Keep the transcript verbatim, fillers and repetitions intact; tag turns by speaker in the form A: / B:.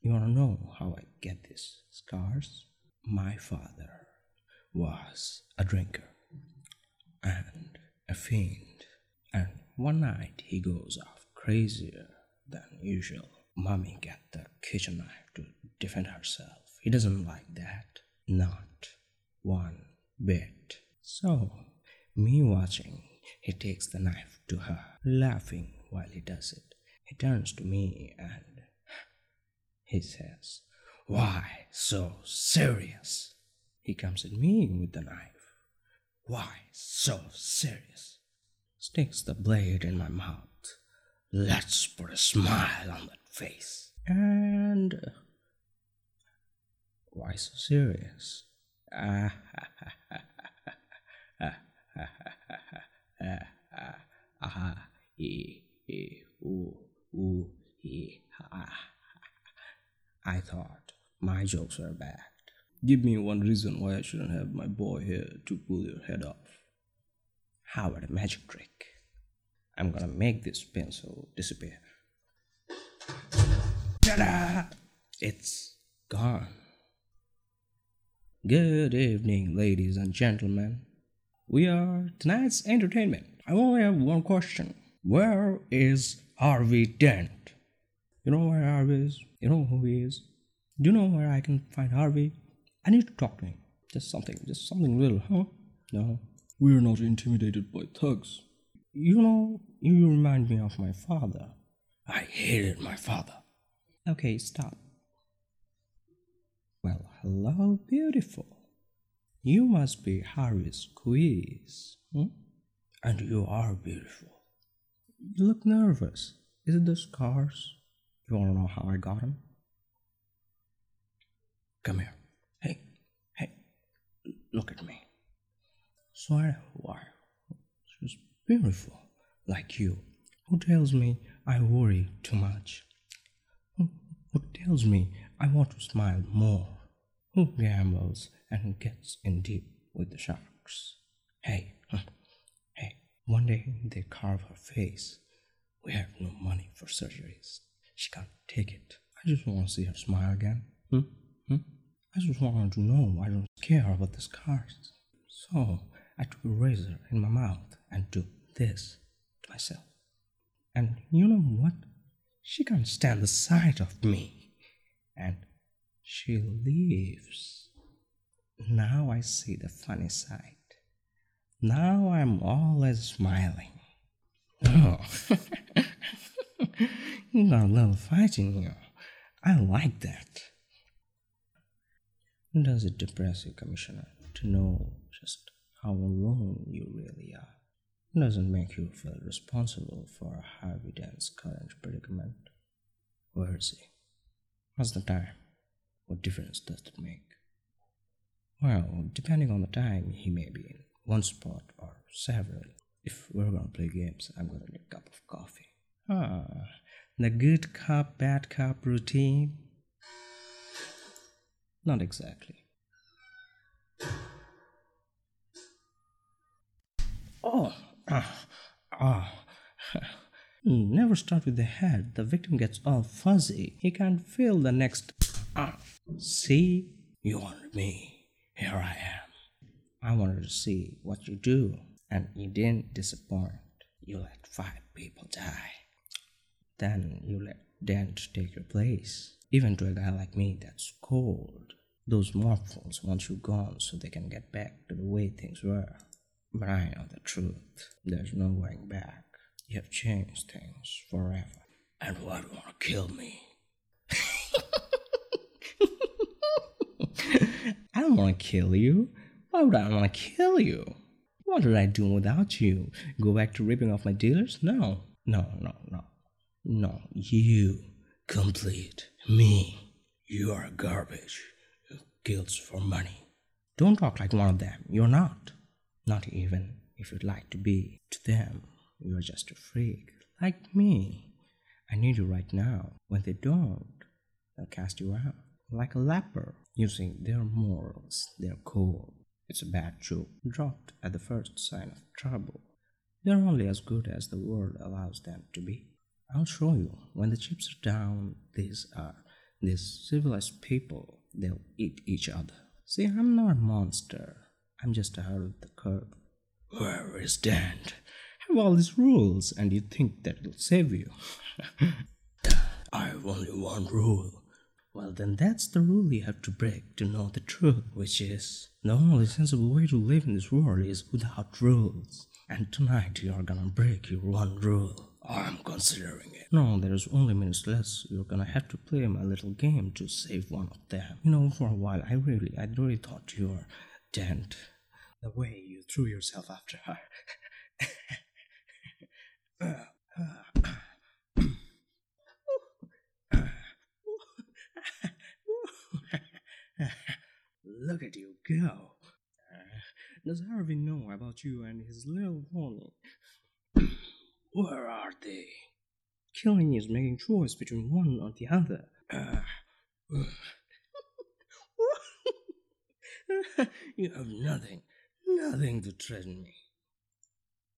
A: You wanna know how I get these scars? My father was a drinker and a fiend, and one night he goes off crazier than usual. Mommy got the kitchen knife to defend herself. He doesn't like that. Not one bit. So, me watching, he takes the knife to her, laughing while he does it. He turns to me and he says, "Why so serious?" He comes at me with the knife. "Why so serious?" Sticks the blade in my mouth. Let's put a smile on that face. And uh, why so serious? Ah, ha, ha, ha, ha, ha, ha, ha, ha, ha, ah, e, e, ooh, ooh, e, ah. I thought my jokes were bad. Give me one reason why I shouldn't have my boy here to pull your head off. How about a magic trick? I'm gonna make this pencil disappear. Ta-da! It's gone. Good evening, ladies and gentlemen. We are tonight's entertainment. I only have one question. Where is Harvey Dent? You know where Harvey is? You know who he is? Do you know where I can find Harvey? I need to talk to him. Just something, just something little, huh? No. We're not intimidated by thugs. You know, you remind me of my father. I hated my father. Okay, stop. Well, hello, beautiful. You must be Harvey's quiz. Hmm? And you are beautiful. You look nervous. Is it the scars? You wanna know how I got them? Come here. Hey, hey, look at me. So I have a wife. She's beautiful, like you. Who tells me I worry too much? Who, who tells me I want to smile more? Who gambles and gets in deep with the sharks? Hey, hey, one day they carve her face. We have no money for surgeries. She can't take it. I just want to see her smile again. Hmm? Hmm? I just want her to know I don't care about the scars. So I took a razor in my mouth and took this to myself. And you know what? She can't stand the sight of me. And she leaves. Now I see the funny side. Now I'm always smiling. Oh, you got a little fight in you. I like that. Does it depress you, Commissioner, to know just how alone you really are? Does it make you feel responsible for Harvey Dent's current predicament? Where is he? What's the time? What difference does it make? Well, depending on the time, he may be in one spot or several. If we're gonna play games, I'm gonna need a cup of coffee. Ah, the good cup, bad cup routine? Not exactly. Oh, ah, ah. Never start with the head. The victim gets all fuzzy. He can't feel the next. Ah, see? You wanted me. Here I am. I wanted to see what you do, and you didn't disappoint. You let five people die. Then you let Dent take your place. Even to a guy like me that's cold. Those morphals want you gone so they can get back to the way things were. But I know the truth. There's no going back. You have changed things forever. And why do you want to kill me? I don't want to kill you. Why would I want to kill you? What did I do without you? Go back to ripping off my dealers? No. No, no, no. No, you complete me. You are garbage. Guilds for money. Don't talk like one of them. You're not. Not even if you'd like to be. To them, you're just a freak. Like me. I need you right now. When they don't, they'll cast you out. Like a leper. Using their morals, their code. It's a bad joke. Dropped at the first sign of trouble. They're only as good as the world allows them to be. I'll show you. When the chips are down, these are These civilized people, they'll eat each other. See, I'm not a monster. I'm just ahead of the curve. Where is Dan? Have all these rules, and you think that it'll save you? I have only one rule. Well, then that's the rule you have to break to know the truth, which is the only sensible way to live in this world is without rules. And tonight you are gonna break your one rule. I'm considering it. No, there's only minutes less. You're gonna have to play my little game to save one of them. You know, for a while, I really, I really thought you were Dent. The way you threw yourself after her. Look at you go. Does Harvey know about you and his little pony? Where are they? Killing is making choice between one or the other. Uh, you have nothing, nothing to threaten me.